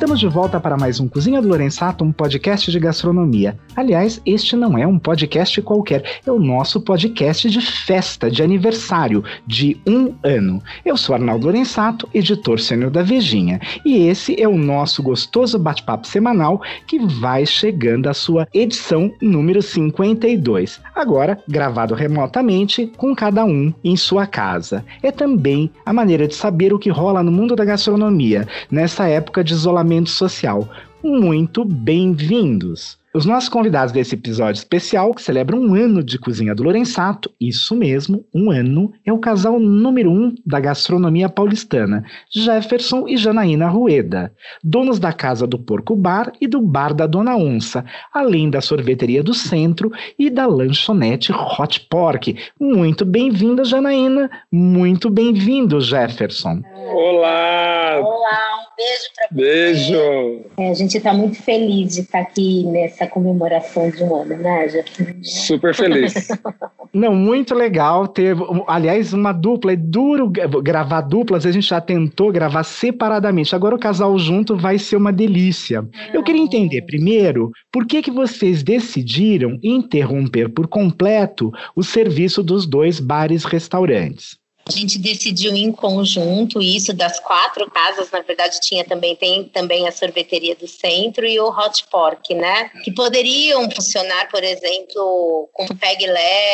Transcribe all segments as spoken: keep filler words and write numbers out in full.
Estamos de volta para mais um Cozinha do Lorenzato, um podcast de gastronomia. Aliás, este não é um podcast qualquer, é o nosso podcast de festa, de aniversário, de um ano. Eu sou Arnaldo Lorenzato, editor sênior da Vejinha, e esse é o nosso gostoso bate-papo semanal que vai chegando à sua edição número cinquenta e dois. Agora, gravado remotamente, com cada um em sua casa. É também a maneira de saber o que rola no mundo da gastronomia, nessa época de isolamento social. Muito bem-vindos! Os nossos convidados desse episódio especial, que celebra um ano de Cozinha do Lorenzato, isso mesmo, um ano, é o casal número um da gastronomia paulistana, Jefferson e Janaína Rueda, donos da Casa do Porco Bar e do Bar da Dona Onça, além da Sorveteria do Centro e da lanchonete Hot Pork. Muito bem-vinda, Janaína, muito bem-vindo, Jefferson. Olá! Olá, um beijo para você. Beijo! É, a gente está muito feliz de estar aqui nessa comemoração de um ano, né, Jefferson? Super feliz. Não, muito legal ter, aliás, uma dupla. É duro gravar duplas, a gente já tentou gravar separadamente. Agora o casal junto vai ser uma delícia. Eu queria entender, primeiro, por que que vocês decidiram interromper por completo o serviço dos dois bares-restaurantes? A gente decidiu em conjunto isso das quatro casas, na verdade tinha também, tem também a Sorveteria do Centro e o Hot Pork, né? Que poderiam funcionar, por exemplo, com peg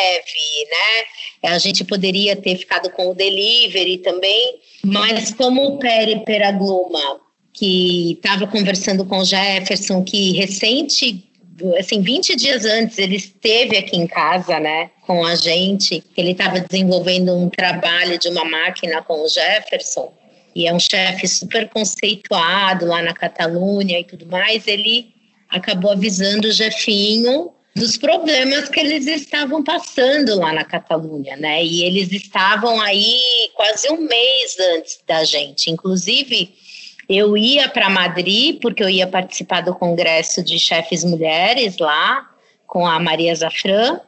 leve, né? A gente poderia ter ficado com o delivery também, mas como o Peri Peragluma, que estava conversando com o Jefferson, que recente... assim, vinte dias antes ele esteve aqui em casa, né, com a gente. Ele estava desenvolvendo um trabalho de uma máquina com o Jefferson, e é um chefe super conceituado lá na Catalunha e tudo mais. Ele acabou avisando o Jefinho dos problemas que eles estavam passando lá na Catalunha, né, e eles estavam aí quase um mês antes da gente. Inclusive, eu ia para Madrid, porque eu ia participar do congresso de chefes mulheres lá, com a Maria Zafran.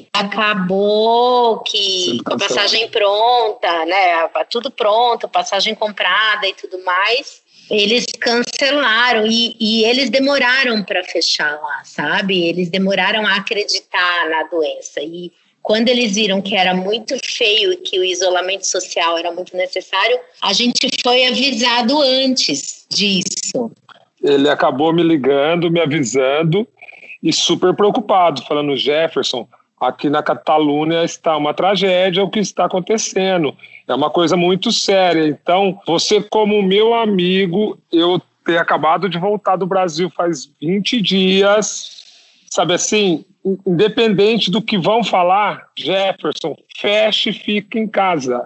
Acabou que com a passagem pronta, né, tudo pronto, passagem comprada e tudo mais, eles cancelaram e, e eles demoraram para fechar lá, sabe? Eles demoraram a acreditar na doença. E quando eles viram que era muito feio e que o isolamento social era muito necessário, a gente foi avisado antes disso. Ele acabou me ligando, me avisando e super preocupado, falando: Jefferson, aqui na Catalunha está uma tragédia o que está acontecendo. É uma coisa muito séria. Então, você como meu amigo, eu ter acabado de voltar do Brasil faz vinte dias, sabe assim... independente do que vão falar, Jefferson, feche e fique em casa.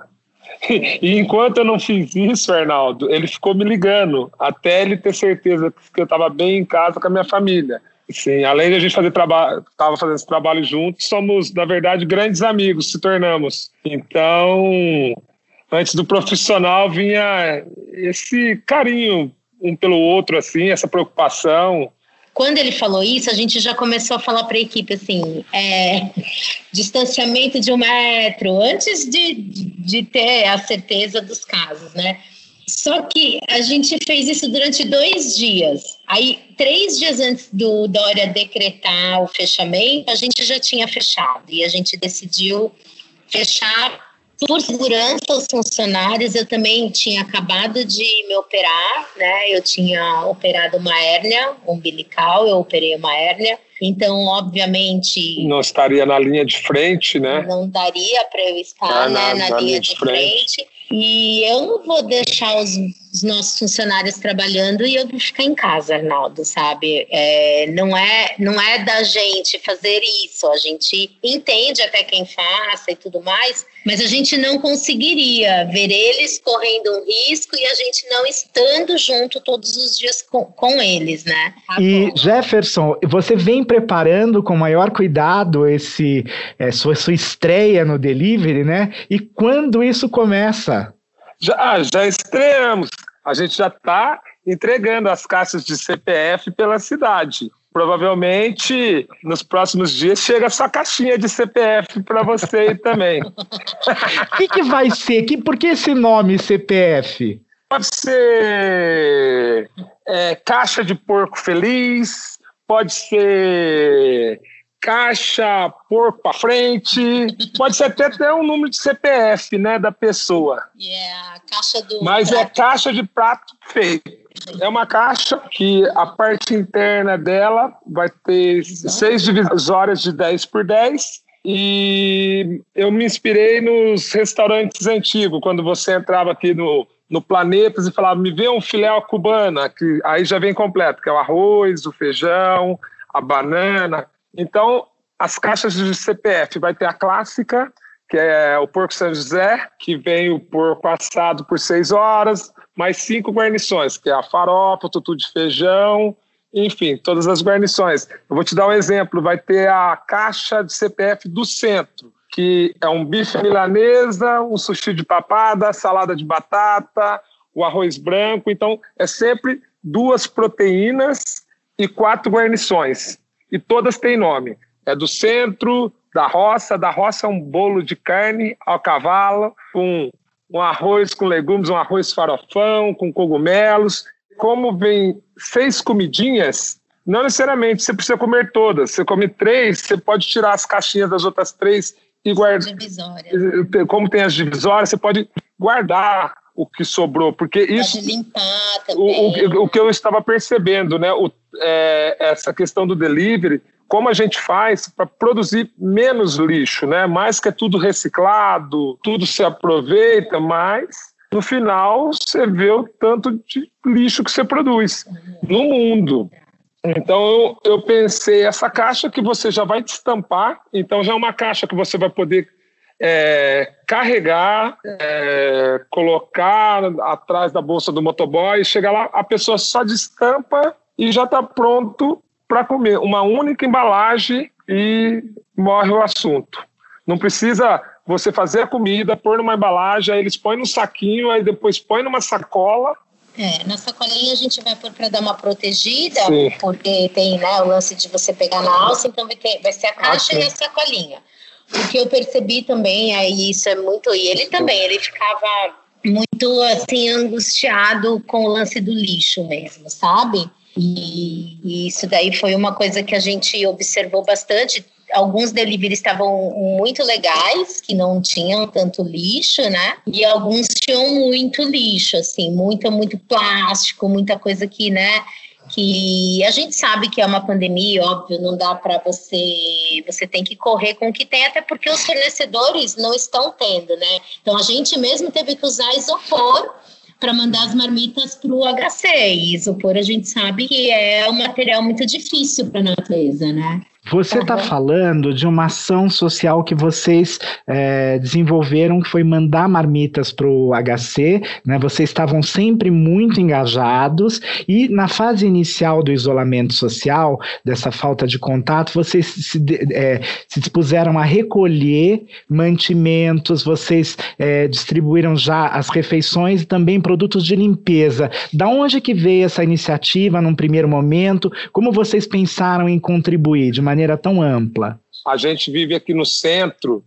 E enquanto eu não fiz isso, Arnaldo, ele ficou me ligando, até ele ter certeza que eu estava bem em casa com a minha família. Sim, além de a gente fazer trabalho, estava fazendo esse trabalho juntos, somos, na verdade, grandes amigos, se tornamos. Então, antes do profissional vinha esse carinho um pelo outro, assim, essa preocupação. Quando ele falou isso, a gente já começou a falar para a equipe assim, é, distanciamento de um metro, antes de, de ter a certeza dos casos, né? Só que a gente fez isso durante dois dias. Aí, três dias antes do Dória decretar o fechamento, a gente já tinha fechado. E a gente decidiu fechar por segurança aos funcionários. Eu também tinha acabado de me operar, né? Eu tinha operado uma hérnia umbilical, eu operei uma hérnia. Então, obviamente... não estaria na linha de frente, né? Não daria para eu estar, ah, né, na, na linha de frente. frente. E eu não vou deixar os, os nossos funcionários trabalhando e eu vou ficar em casa, Arnaldo, sabe? É, não, é, não é da gente fazer isso. A gente entende até quem faça e tudo mais, mas a gente não conseguiria ver eles correndo um risco e a gente não estando junto todos os dias com, com eles, né? Tá e, bom. Jefferson, você vem preparando com maior cuidado esse, é, sua, sua estreia no delivery, né? E quando isso começa? Já, já estreamos. A gente já está entregando as caixas de C P F pela cidade. Provavelmente, nos próximos dias, chega a sua caixinha de C P F para você também. O que, que vai ser? Que, por que esse nome C P F? pode ser é, caixa de porco feliz, pode ser caixa porco para frente, pode ser até, até um número de C P F, né, da pessoa. Yeah, caixa do Mas prato. É caixa de prato feito. É uma caixa que a parte interna dela vai ter seis divisórias de dez por dez e eu me inspirei nos restaurantes antigos, quando você entrava aqui no, no Planetas e falava, me vê um filé à cubana, que aí já vem completo, que é o arroz, o feijão, a banana. Então, as caixas de C P F vai ter a clássica, que é o porco São José, que vem o porco assado por seis horas, mais cinco guarnições, que é a farofa, o tutu de feijão, enfim, todas as guarnições. Eu vou te dar um exemplo, vai ter a caixa de C P F do centro, que é um bife milanesa, um sushi de papada, salada de batata, o arroz branco. Então, é sempre duas proteínas e quatro guarnições. E todas têm nome. É do centro, da roça. Da roça é um bolo de carne ao cavalo, com um arroz com legumes, um arroz farofão, com cogumelos. Como vem seis comidinhas, não necessariamente você precisa comer todas. Você come três, você pode tirar as caixinhas das outras três e guardar. Como tem as divisórias, você pode guardar o que sobrou, porque isso... Pode limpar também. O, o, o que eu estava percebendo, né? O, é, essa questão do delivery, como a gente faz para produzir menos lixo, né? Mais que é tudo reciclado, tudo se aproveita, mas no final você vê o tanto de lixo que você produz no mundo. Então eu, eu pensei, essa caixa que você já vai destampar, então já é uma caixa que você vai poder é, carregar, é, colocar atrás da bolsa do motoboy, chegar lá, a pessoa só destampa e já está pronto para comer. Uma única embalagem e morre o assunto. Não precisa você fazer a comida, pôr numa embalagem, aí eles põem no saquinho, aí depois põe numa sacola. É, na sacolinha a gente vai pôr para dar uma protegida, Sim. Porque tem, né, o lance de você pegar na alça, então vai, ter, vai ser a caixa ah, e a sacolinha. O que eu percebi também, aí isso é muito... E ele também, ele ficava muito, assim, angustiado com o lance do lixo mesmo, sabe? E, e isso daí foi uma coisa que a gente observou bastante. Alguns deliveries estavam muito legais, que não tinham tanto lixo, né? E alguns tinham muito lixo, assim, muito, muito plástico, muita coisa que, né? Que a gente sabe que é uma pandemia, óbvio, não dá para você... Você tem que correr com o que tem, até porque os fornecedores não estão tendo, né? Então, a gente mesmo teve que usar isopor para mandar as marmitas para o H C. E isopor a gente sabe que é um material muito difícil para a natureza, né? Você está uhum. falando de uma ação social que vocês é, desenvolveram, que foi mandar marmitas para o H C, né? Vocês estavam sempre muito engajados e na fase inicial do isolamento social, dessa falta de contato, vocês se, é, se dispuseram a recolher mantimentos, vocês é, distribuíram já as refeições e também produtos de limpeza. Da onde que veio essa iniciativa num primeiro momento? Como vocês pensaram em contribuir de maneira tão ampla? A gente vive aqui no centro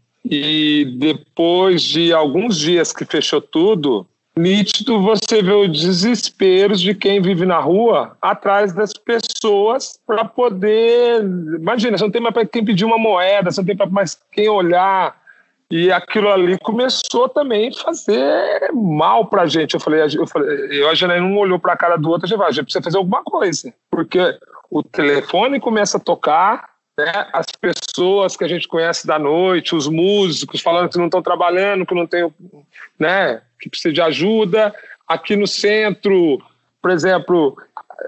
e depois de alguns dias que fechou tudo, nítido você vê o desespero de quem vive na rua atrás das pessoas para poder... Imagina, você não tem mais para quem pedir uma moeda, você não tem para mais quem olhar. E aquilo ali começou também a fazer mal para a gente. Eu falei, eu falei, eu, a Janaína não olhou para a cara do outro, a gente, vai, a gente precisa fazer alguma coisa. Porque o telefone começa a tocar, né, as pessoas que a gente conhece da noite, os músicos falando que não estão trabalhando, que não tem, né, que precisa de ajuda. Aqui no centro, por exemplo,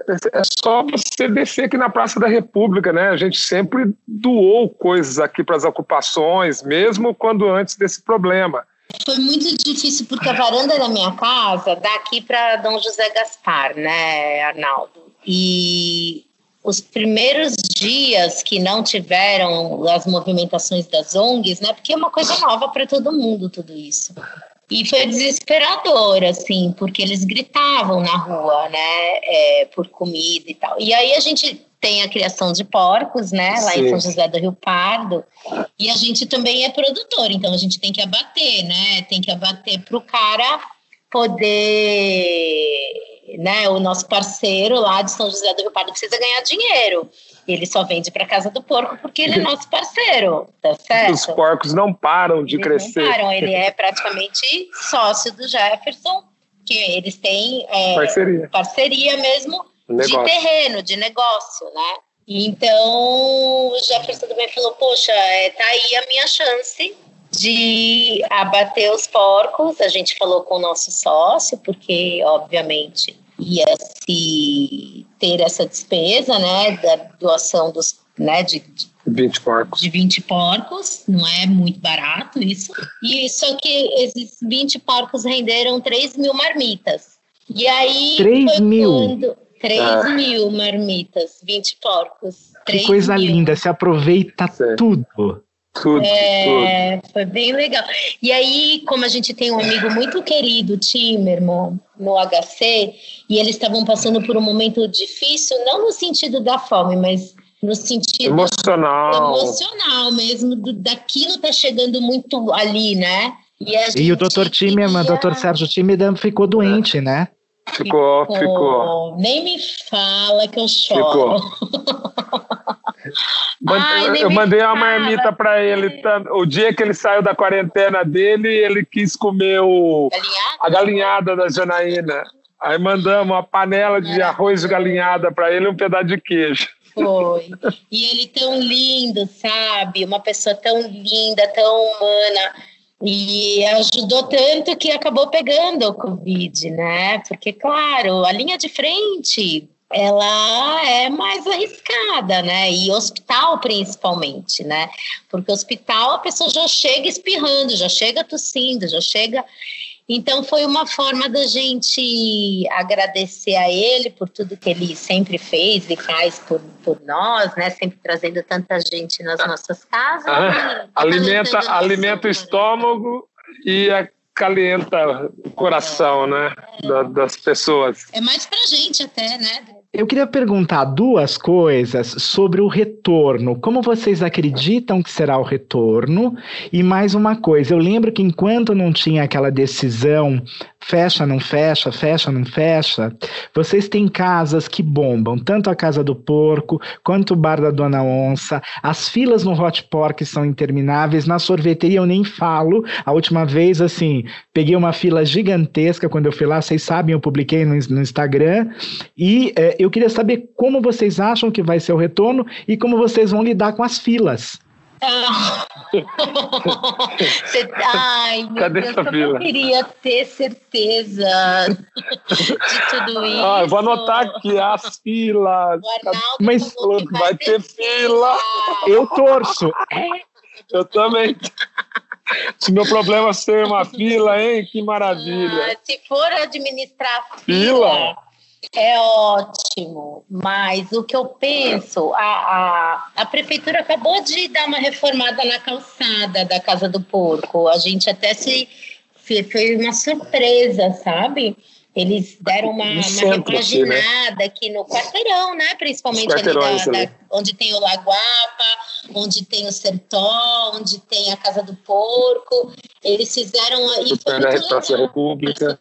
é só você descer aqui na Praça da República, né? A gente sempre doou coisas aqui para as ocupações, mesmo quando antes desse problema. Foi muito difícil porque a varanda da minha casa dá aqui para Dom José Gaspar, né, Arnaldo? E os primeiros dias que não tiveram as movimentações das O N Gs, né? Porque é uma coisa nova para todo mundo, tudo isso. E foi desesperador, assim, porque eles gritavam na rua, né? É, por comida e tal. E aí a gente tem a criação de porcos, né? Lá Sim. em São José do Rio Pardo. E a gente também é produtor, então a gente tem que abater, né? Tem que abater para o cara poder, né, o nosso parceiro lá de São José do Rio Pardo precisa ganhar dinheiro. Ele só vende para Casa do Porco porque ele é nosso parceiro, tá certo? Os porcos não param de eles crescer. Não param, ele é praticamente sócio do Jefferson, que eles têm é, parceria. parceria mesmo negócio. De terreno, de negócio, né? Então o Jefferson também falou, poxa, é, tá aí a minha chance de abater os porcos. A gente falou com o nosso sócio, porque obviamente ia se ter essa despesa, né, da doação dos, né, de, de vinte porcos. De vinte porcos, não é muito barato isso. E só que esses vinte porcos renderam três mil marmitas. E aí três mil? Quando, três ah. mil marmitas, vinte porcos. Que coisa mil. Linda, se aproveita Sim. tudo. Tudo, é, tudo. Foi bem legal. E aí, como a gente tem um amigo muito querido, Timerman, no H C, e eles estavam passando por um momento difícil, não no sentido da fome, mas no sentido emocional, emocional mesmo, do, daquilo tá chegando muito ali, né? E, e o doutor Timerman, queria... doutor Sérgio Timerman ficou doente, é. né? Ficou, ficou, ficou. Nem me fala que eu choro. Ai, eu mandei uma marmita para ele. O dia que ele saiu da quarentena dele, ele quis comer o, galinhada? a galinhada da Janaína. Aí mandamos uma panela de arroz de galinhada para ele e um pedaço de queijo. Foi. E ele tão lindo, sabe? Uma pessoa tão linda, tão humana. E ajudou tanto que acabou pegando o Covid, né? Porque, claro, a linha de frente, ela é mais arriscada, né? E hospital, principalmente, né? Porque hospital a pessoa já chega espirrando, já chega tossindo, já chega... Então, foi uma forma da gente agradecer a ele por tudo que ele sempre fez e faz por, por nós, né? Sempre trazendo tanta gente nas nossas casas. Ah, alimenta alimenta o estômago e acalenta o coração, é, né? É. Da, das pessoas. É mais pra gente até, né? Eu queria perguntar duas coisas sobre o retorno. Como vocês acreditam que será o retorno? E mais uma coisa, eu lembro que enquanto não tinha aquela decisão, fecha, não fecha, fecha, não fecha, vocês têm casas que bombam, tanto a Casa do Porco, quanto o Bar da Dona Onça, as filas no Hot Pork são intermináveis, na sorveteria eu nem falo, a última vez, assim, peguei uma fila gigantesca quando eu fui lá, vocês sabem, eu publiquei no, no Instagram, e é, eu queria saber como vocês acham que vai ser o retorno e como vocês vão lidar com as filas. Ah. Cê, ai, meu Cadê Deus, essa como fila? Eu queria ter certeza de tudo isso. Ah, eu vou anotar aqui as filas. Mas falou que vai ter fila. Eu torço. Eu também. Se meu problema é ser uma fila, hein? Que maravilha. Ah, se for administrar fila, fila, é ótimo. Mas o que eu penso, a, a, a prefeitura acabou de dar uma reformada na calçada da Casa do Porco. A gente até se, se foi uma surpresa, sabe? Eles deram uma, uma repaginada, né? Aqui no quarteirão, né? Principalmente ali, da, da, onde tem o Lagoapa, onde tem o Sertó, onde tem a Casa do Porco. Eles fizeram... E foi muito Praça da República.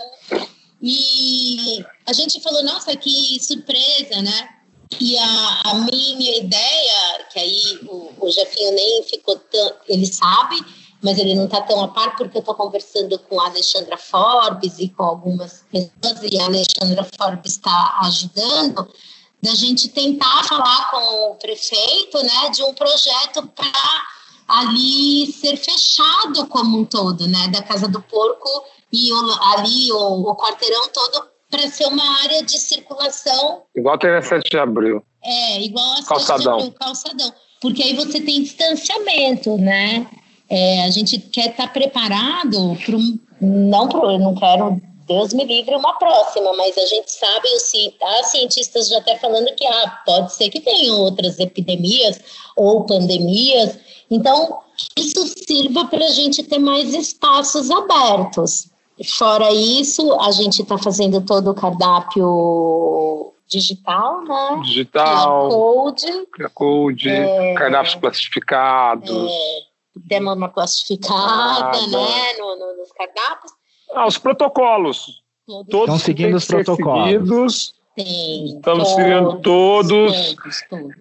E a gente falou, nossa, que surpresa, né? E a, a minha ideia, que aí o, o Jefinho nem ficou tão... Ele sabe... mas ele não está tão a par, porque eu estou conversando com a Alexandra Forbes e com algumas pessoas, e a Alexandra Forbes está ajudando, da gente tentar falar com o prefeito, né, de um projeto para ali ser fechado como um todo, né, da Casa do Porco e o, ali o, o quarteirão todo para ser uma área de circulação. Igual tem a sete de abril. É, igual a calçadão. sete de abril, calçadão. Porque aí você tem distanciamento, né? É, a gente quer estar tá preparado para um, não pro, eu não quero, Deus me livre, uma próxima, mas a gente sabe, há cientistas já até falando que ah, pode ser que tenham outras epidemias ou pandemias, então isso sirva para a gente ter mais espaços abertos. Fora isso, a gente está fazendo todo o cardápio digital, né? Digital, Q R Code, Q R Code, é, cardápios classificados. É, demos uma classificada, ah, né, no, no, nos cardápios. Ah, os protocolos. Todos, Estão seguindo os protocolos. Seguidos, sim, estamos todos, seguindo todos. todos, todos.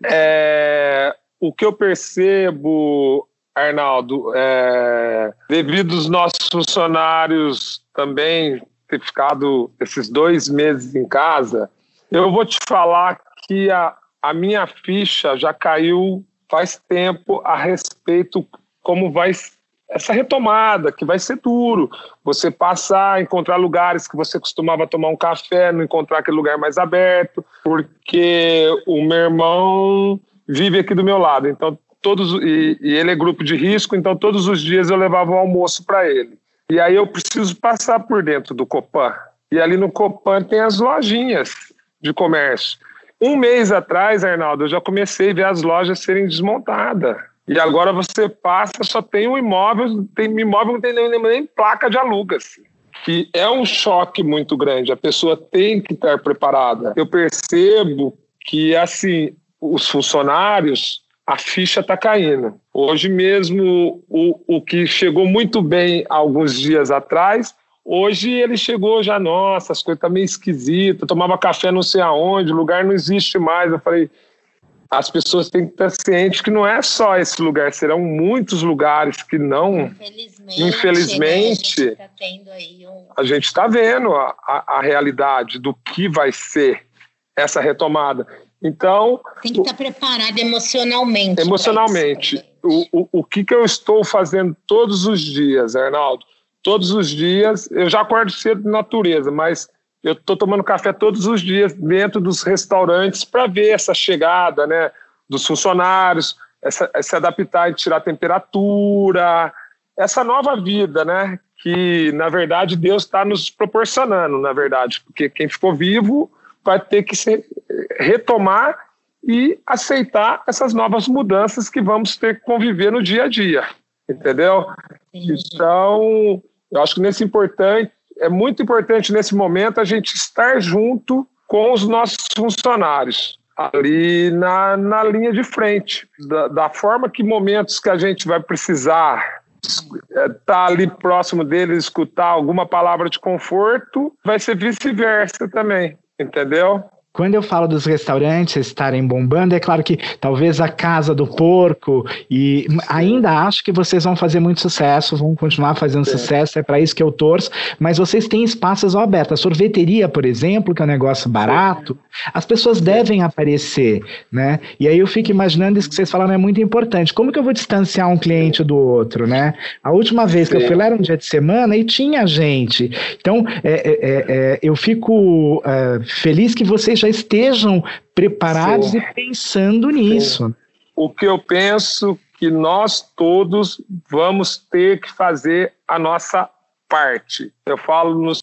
É, o que eu percebo, Arnaldo, é, devido aos nossos funcionários também ter ficado esses dois meses em casa, eu vou te falar que a, a minha ficha já caiu faz tempo a respeito como vai essa retomada, que vai ser duro. Você passar, encontrar lugares que você costumava tomar um café, não encontrar aquele lugar mais aberto, porque o meu irmão vive aqui do meu lado, então todos e, e ele é grupo de risco, então todos os dias eu levava o almoço para ele. E aí eu preciso passar por dentro do Copan. E ali no Copan tem as lojinhas de comércio. Um mês atrás, Arnaldo, eu já comecei a ver as lojas serem desmontadas. E agora você passa, só tem um imóvel, tem imóvel, não tem nem, nem placa de alugas. Que é um choque muito grande. A pessoa tem que estar preparada. Eu percebo que, assim, os funcionários, a ficha está caindo. Hoje mesmo, o, o que chegou muito bem alguns dias atrás, hoje ele chegou já, nossa, as coisas estão meio esquisitas, tomava café não sei aonde, o lugar não existe mais. Eu falei, as pessoas têm que estar cientes que não é só esse lugar, serão muitos lugares que não, infelizmente, infelizmente né, a gente está tendo aí um... a gente está vendo a, a, a realidade do que vai ser essa retomada. Então... Tem que estar preparado emocionalmente. Emocionalmente. O, o, o que, que eu estou fazendo todos os dias, Arnaldo? Todos os dias, eu já acordo cedo de natureza, mas eu estou tomando café todos os dias dentro dos restaurantes para ver essa chegada, né, dos funcionários, essa, se adaptar e tirar a temperatura, essa nova vida, né, que, na verdade, Deus está nos proporcionando, na verdade, porque quem ficou vivo vai ter que se retomar e aceitar essas novas mudanças que vamos ter que conviver no dia a dia, entendeu? Sim. Então, eu acho que nesse importante, é muito importante nesse momento a gente estar junto com os nossos funcionários, ali na, na linha de frente, da, da forma que momentos que a gente vai precisar estar ali próximo deles, escutar alguma palavra de conforto, vai ser vice-versa também. Entendeu? Quando eu falo dos restaurantes estarem bombando, é claro que talvez a Casa do Porco, e ainda acho que vocês vão fazer muito sucesso, vão continuar fazendo Sim. sucesso, é para isso que eu torço, mas vocês têm espaços abertos. A sorveteria, por exemplo, que é um negócio barato, Sim. as pessoas Sim. devem aparecer, né? E aí eu fico imaginando isso que vocês falaram é muito importante. Como que eu vou distanciar um cliente do outro, né? A última vez Sim. que eu fui lá era um dia de semana e tinha gente. Então, é, é, é, eu fico é, feliz que vocês já estejam preparados Sim. e pensando nisso. Sim. O que eu penso que nós todos vamos ter que fazer a nossa parte. Eu falo no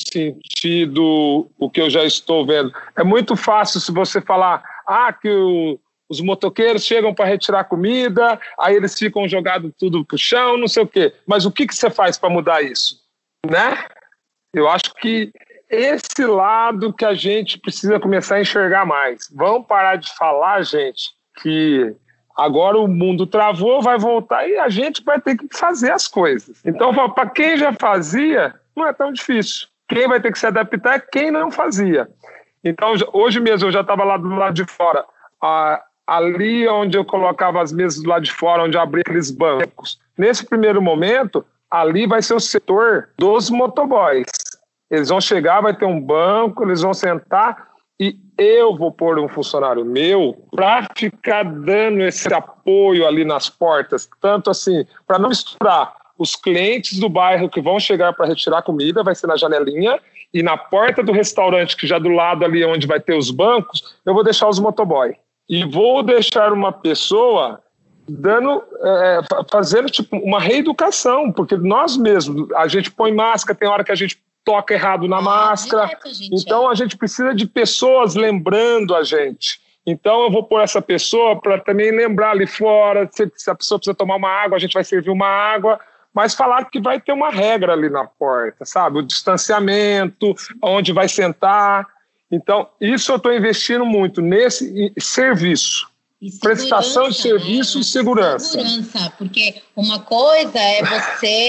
sentido, o que eu já estou vendo. É muito fácil se você falar, ah, que o, os motoqueiros chegam para retirar comida, aí eles ficam jogados tudo pro chão, não sei o quê. Mas o que, que você faz para mudar isso? Né? Eu acho que esse lado que a gente precisa começar a enxergar mais. Vamos parar de falar, gente, que agora o mundo travou, vai voltar e a gente vai ter que fazer as coisas. Então, para quem já fazia, não é tão difícil. Quem vai ter que se adaptar é quem não fazia. Então, hoje mesmo eu já estava lá do lado de fora. Ah, ali onde eu colocava as mesas do lado de fora, onde eu abria aqueles bancos. Nesse primeiro momento, ali vai ser o setor dos motoboys. Eles vão chegar, vai ter um banco, eles vão sentar e eu vou pôr um funcionário meu para ficar dando esse apoio ali nas portas, tanto assim, para não misturar os clientes do bairro que vão chegar para retirar comida, vai ser na janelinha, e na porta do restaurante, que já do lado ali onde vai ter os bancos, eu vou deixar os motoboy. E vou deixar uma pessoa dando, é, fazendo tipo uma reeducação, porque nós mesmos, a gente põe máscara, tem hora que a gente toca errado na máscara, direto, gente, então é. a gente precisa de pessoas lembrando a gente. Então eu vou pôr essa pessoa para também lembrar ali fora, se, se a pessoa precisa tomar uma água, a gente vai servir uma água, mas falar que vai ter uma regra ali na porta, sabe? O distanciamento, onde vai sentar. Então isso eu estou investindo muito nesse serviço. Prestação de serviço, né? E segurança. Segurança, porque uma coisa é você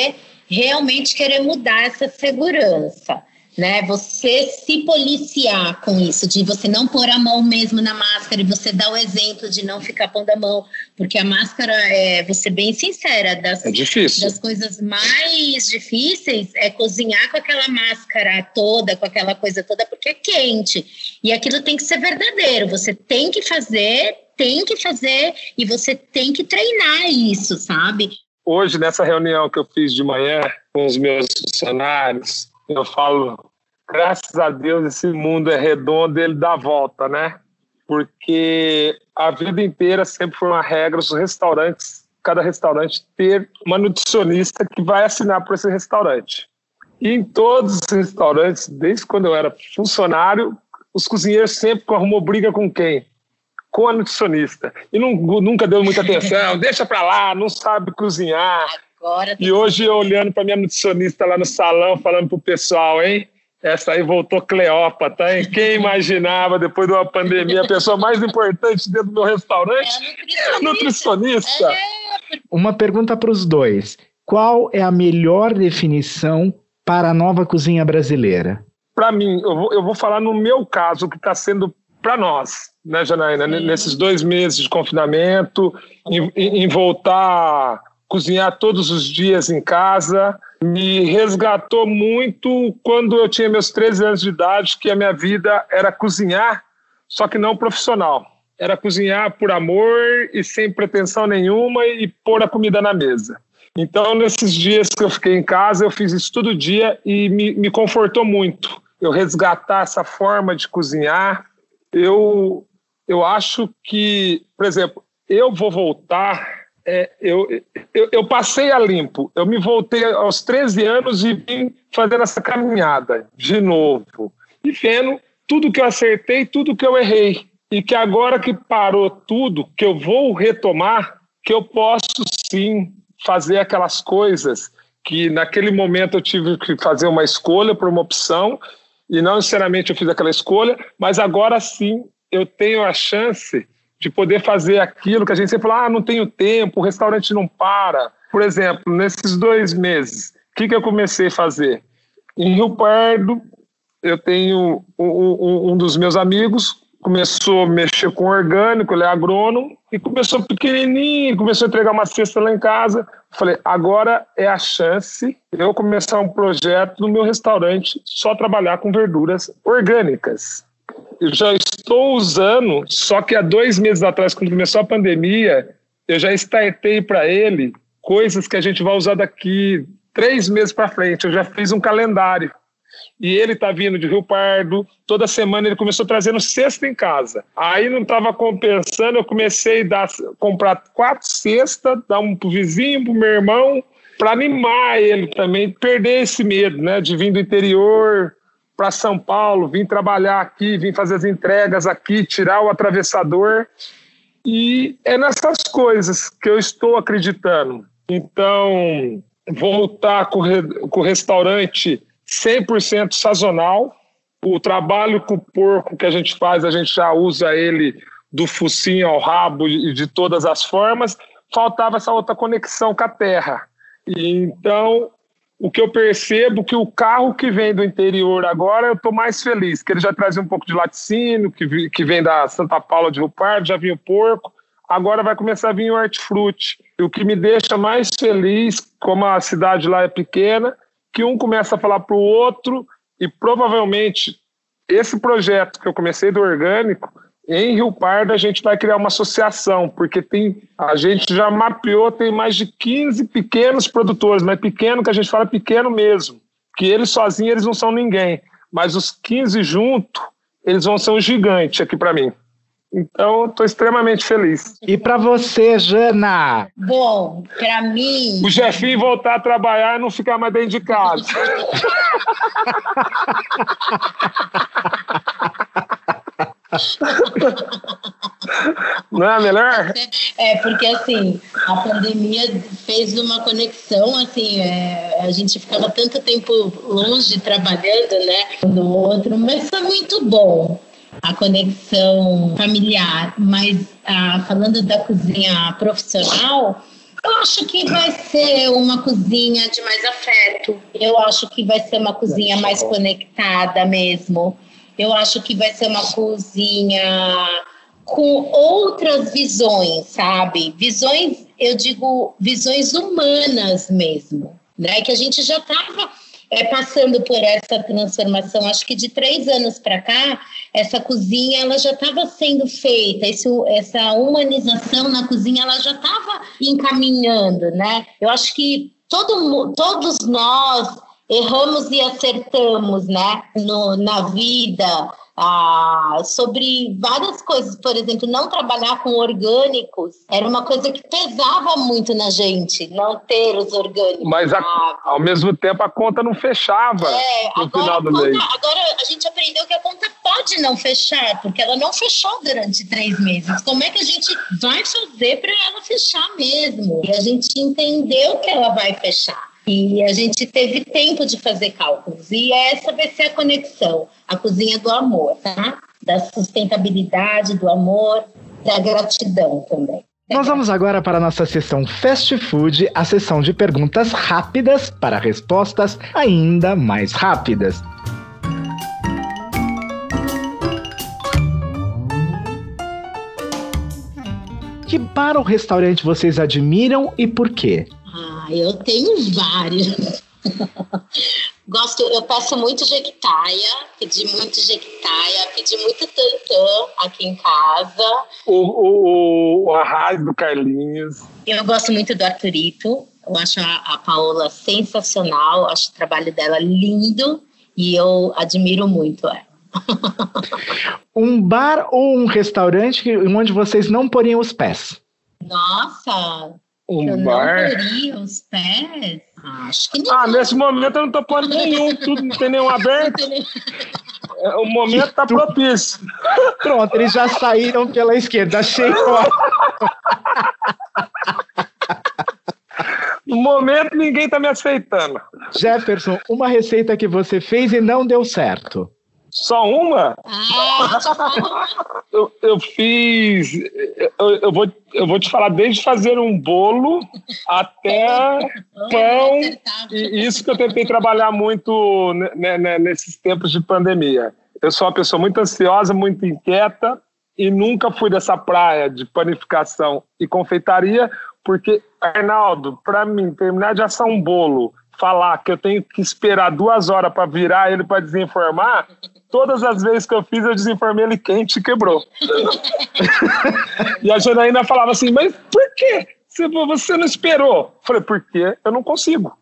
realmente querer mudar essa segurança, né? Você se policiar com isso, de você não pôr a mão mesmo na máscara e você dar o exemplo de não ficar pondo a mão, porque a máscara, é, vou ser bem sincera, das, é difícil. das coisas mais difíceis é cozinhar com aquela máscara toda, com aquela coisa toda, porque é quente. E aquilo tem que ser verdadeiro, você tem que fazer, tem que fazer e você tem que treinar isso, sabe? Hoje, nessa reunião que eu fiz de manhã com os meus funcionários, eu falo, graças a Deus esse mundo é redondo, ele dá volta, né? Porque a vida inteira sempre foi uma regra, os restaurantes, cada restaurante ter uma nutricionista que vai assinar por esse restaurante. E em todos os restaurantes, desde quando eu era funcionário, os cozinheiros sempre arrumou briga com quem? Com a nutricionista. E não, nunca deu muita atenção, deixa pra lá, não sabe cozinhar. Agora e hoje eu olhando para minha nutricionista lá no salão, falando pro pessoal, hein? Essa aí voltou Cleópatra, hein? Quem imaginava, depois de uma pandemia, a pessoa mais importante dentro do meu restaurante é a nutricionista. É. Uma pergunta para os dois. Qual é a melhor definição para a nova cozinha brasileira? Para mim, eu vou, eu vou falar no meu caso, o que está sendo para nós, né, Janaína? Sim. Nesses dois meses de confinamento, em, em voltar... cozinhar todos os dias em casa, me resgatou muito quando eu tinha meus treze anos de idade, que a minha vida era cozinhar, só que não profissional. Era cozinhar por amor e sem pretensão nenhuma e pôr a comida na mesa. Então, nesses dias que eu fiquei em casa, eu fiz isso todo dia e me, me confortou muito. Eu resgatar essa forma de cozinhar. Eu, eu acho que, por exemplo, eu vou voltar... É, eu, eu, eu passei a limpo, eu me voltei aos treze anos e vim fazendo essa caminhada de novo, e vendo tudo que eu acertei, tudo que eu errei, e que agora que parou tudo, que eu vou retomar, que eu posso sim fazer aquelas coisas que naquele momento eu tive que fazer uma escolha por uma opção, e não necessariamente eu fiz aquela escolha, mas agora sim eu tenho a chance de poder fazer aquilo que a gente sempre fala, ah, não tenho tempo, o restaurante não para. Por exemplo, nesses dois meses, o que, que eu comecei a fazer? Em Rio Pardo, eu tenho um, um, um dos meus amigos, começou a mexer com orgânico, ele é agrônomo, e começou pequenininho, começou a entregar uma cesta lá em casa. Falei, agora é a chance de eu começar um projeto no meu restaurante, só trabalhar com verduras orgânicas. Eu já estou usando, só que há dois meses atrás, quando começou a pandemia, eu já startei para ele coisas que a gente vai usar daqui três meses para frente. Eu já fiz um calendário. E ele está vindo de Rio Pardo, toda semana ele começou trazendo cesta em casa. Aí não estava compensando, eu comecei a dar, comprar quatro cestas, dar um pro vizinho, pro meu irmão, para animar ele também, perder esse medo, né, de vir do interior para São Paulo, vim trabalhar aqui, vim fazer as entregas aqui, tirar o atravessador. E é nessas coisas que eu estou acreditando. Então, voltar com, re, com o restaurante cem por cento sazonal. O trabalho com o porco que a gente faz, a gente já usa ele do focinho ao rabo e de todas as formas. Faltava essa outra conexão com a terra. E então, o que eu percebo que o carro que vem do interior agora, eu estou mais feliz, que ele já trazia um pouco de laticínio, que, que vem da Santa Paula de Rio Pardo, já vinha o porco, agora vai começar a vir o hortifruti. E o que me deixa mais feliz, como a cidade lá é pequena, que um começa a falar para o outro, e provavelmente esse projeto que eu comecei do orgânico, em Rio Pardo a gente vai criar uma associação, porque tem, a gente já mapeou, tem mais de quinze pequenos produtores, mas pequeno que a gente fala pequeno mesmo, que eles sozinhos eles não são ninguém, mas os quinze juntos, eles vão ser um gigante aqui para mim. Então, estou extremamente feliz. E para você, Jana? Bom, para mim... O Jefinho voltar a trabalhar e não ficar mais dentro de casa. Não é melhor? É, porque assim, a pandemia fez uma conexão, assim, é, a gente ficava tanto tempo longe trabalhando, né, um do outro, mas foi muito bom a conexão familiar. Mas ah, falando da cozinha profissional, Eu acho que vai ser uma cozinha de mais afeto. Eu acho que vai ser uma cozinha mais conectada mesmo. Eu acho que vai ser uma cozinha com outras visões, sabe? Visões, eu digo, visões humanas mesmo, né? Que a gente já estava é, passando por essa transformação. Acho que de três anos para cá, essa cozinha ela já estava sendo feita, esse, essa humanização na cozinha ela já estava encaminhando, né? Eu acho que todo, todos nós erramos e acertamos, né? No, na vida. Ah, sobre várias coisas, por exemplo, não trabalhar com orgânicos era uma coisa que pesava muito na gente, não ter os orgânicos. Mas a, ao mesmo tempo a conta não fechava é, no agora, final do conta, mês. Agora a gente aprendeu que a conta pode não fechar, porque ela não fechou durante três meses. Como é que a gente vai fazer para ela fechar mesmo? E a gente entendeu que ela vai fechar. E a gente teve tempo de fazer cálculos. E essa vai ser a conexão, a cozinha do amor, tá? Da sustentabilidade, do amor, da gratidão também. Nós vamos agora para a nossa sessão Fast Food, a sessão de perguntas rápidas para respostas ainda mais rápidas. Que bar ou restaurante vocês admiram e por quê? Ah, eu tenho vários. Gosto, eu peço muito jequitaia, pedi muito jequitaia, pedi muito tantã aqui em casa. O, o, o arraio do Carlinhos. Eu gosto muito do Arthurito, eu acho a, a Paola sensacional, acho o trabalho dela lindo e eu admiro muito ela. Um bar ou um restaurante onde vocês não poriam os pés? Nossa, um eu bar. não poria os pés? Acho que não. Ah, nesse momento eu não tô pondo nenhum, tudo, não tem nenhum aberto. O momento tá propício. Pronto, eles já saíram pela esquerda, achei ótimo. No momento ninguém tá me aceitando. Jefferson, uma receita que você fez e não deu certo. Só uma? Ah, eu, eu fiz. Eu, eu, vou, eu vou te falar, desde fazer um bolo até pão. E isso que eu tentei trabalhar muito né, né, nesses tempos de pandemia. Eu sou uma pessoa muito ansiosa, muito inquieta e nunca fui dessa praia de panificação e confeitaria, porque, Arnaldo, para mim, terminar de assar um bolo, falar que eu tenho que esperar duas horas para virar ele para desenformar, todas as vezes que eu fiz, eu desenformei ele quente e quebrou. E a Janaína falava assim, mas por quê? Você não esperou? Eu falei, porque eu não consigo.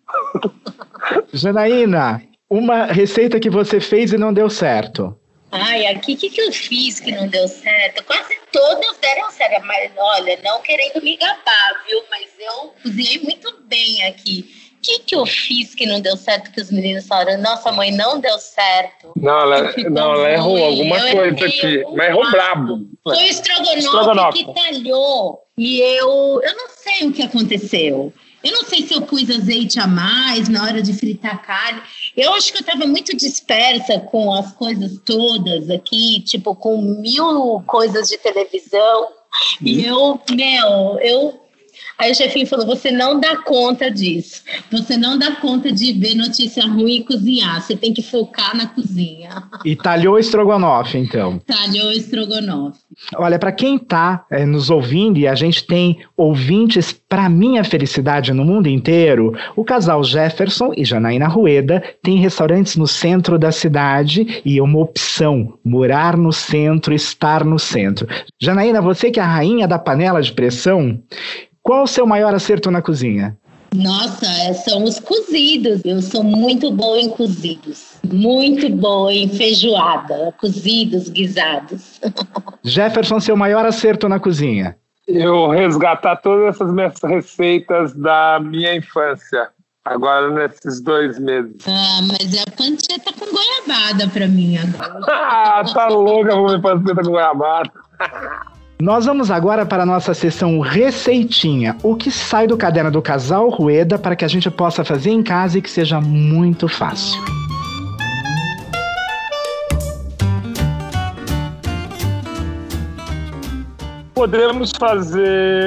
Janaína, uma receita que você fez e não deu certo. Ai, aqui o que, que eu fiz que não deu certo? Quase todas deram certo, mas olha, não querendo me gabar, viu? Mas eu cozinhei muito bem aqui. O que, que eu fiz que não deu certo, que os meninos falaram, nossa, mãe, não deu certo? Não, ela, não, ela errou alguma eu coisa aqui, mas errou brabo. Foi o estrogonofe, Estrogonofe que talhou, e eu, eu não sei o que aconteceu. Eu não sei se eu pus azeite a mais na hora de fritar a carne. Eu acho que eu estava muito dispersa com as coisas todas aqui, tipo, com mil coisas de televisão. Hum. E eu, meu, eu... Aí o chefinho falou, você não dá conta disso. Você não dá conta de ver notícia ruim e cozinhar. Você tem que focar na cozinha. E talhou estrogonofe, então. Talhou estrogonofe. Olha, para quem está é, nos ouvindo, e a gente tem ouvintes, para minha felicidade no mundo inteiro, o casal Jefferson e Janaína Rueda tem restaurantes no centro da cidade e é uma opção, morar no centro, estar no centro. Janaína, você que é a rainha da panela de pressão, qual o seu maior acerto na cozinha? Nossa, são os cozidos. Eu sou muito boa em cozidos. Muito boa em feijoada, cozidos, guisados. Jefferson, seu maior acerto na cozinha? Eu resgatar todas essas minhas receitas da minha infância, agora nesses dois meses. Ah, mas a panceta com goiabada pra mim agora. Ah, tá louca vou ver panceta com goiabada. Nós vamos agora para a nossa sessão Receitinha, o que sai do caderno do casal Rueda para que a gente possa fazer em casa e que seja muito fácil. Podemos fazer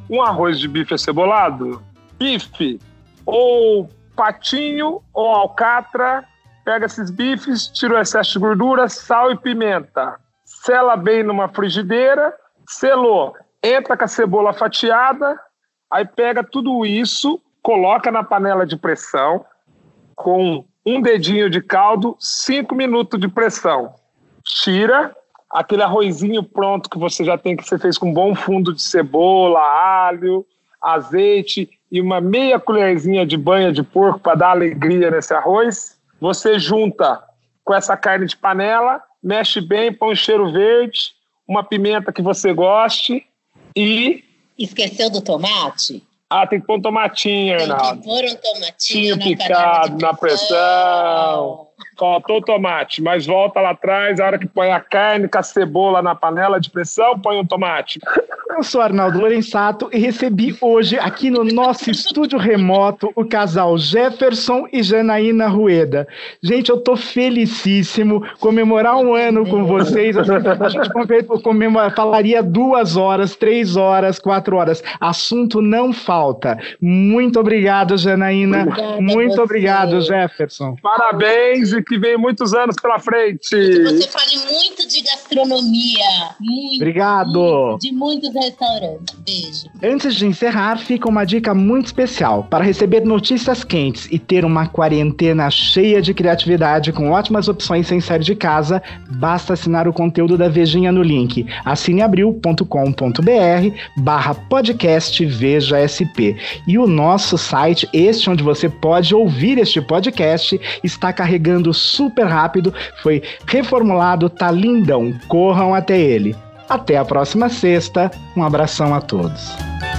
um arroz de bife acebolado, bife ou patinho ou alcatra, pega esses bifes, tira o excesso de gordura, sal e pimenta, sela bem numa frigideira, selou, entra com a cebola fatiada, aí pega tudo isso, coloca na panela de pressão com um dedinho de caldo, cinco minutos de pressão. Tira aquele arrozinho pronto que você já tem, que você fez com um bom fundo de cebola, alho, azeite e uma meia colherzinha de banha de porco para dar alegria nesse arroz. Você junta com essa carne de panela, mexe bem, põe um cheiro verde, uma pimenta que você goste e... Esqueceu do tomate? Ah, tem que pôr um tomatinho, Arnaldo. Tem que pôr um tomatinho Tinha picado na pressão. Faltou o tomate, mas volta lá atrás, a hora que põe a carne com a cebola na panela de pressão, põe um tomate. Eu sou Arnaldo Lorenzato e recebi hoje, aqui no nosso estúdio remoto, o casal Jefferson e Janaína Rueda. Gente, eu tô felicíssimo comemorar um ano com vocês. A gente comemora, falaria duas horas, três horas, quatro horas. Assunto não falta. Muito obrigado, Janaína. Obrigada. Muito obrigado, Jefferson. Parabéns e que venha muitos anos pela frente. Que você fale muito de gastronomia. Muito. Obrigado. Muito, de muitos restaurantes. Beijo. Antes de encerrar, fica uma dica muito especial. Para receber notícias quentes e ter uma quarentena cheia de criatividade com ótimas opções sem sair de casa, basta assinar o conteúdo da Vejinha no link assineabril.com.br barra podcast Veja S P. E o nosso site, este onde você pode ouvir este podcast, está carregando super rápido, foi reformulado, tá lindão. Corram até ele. Até a próxima sexta. Um abração a todos.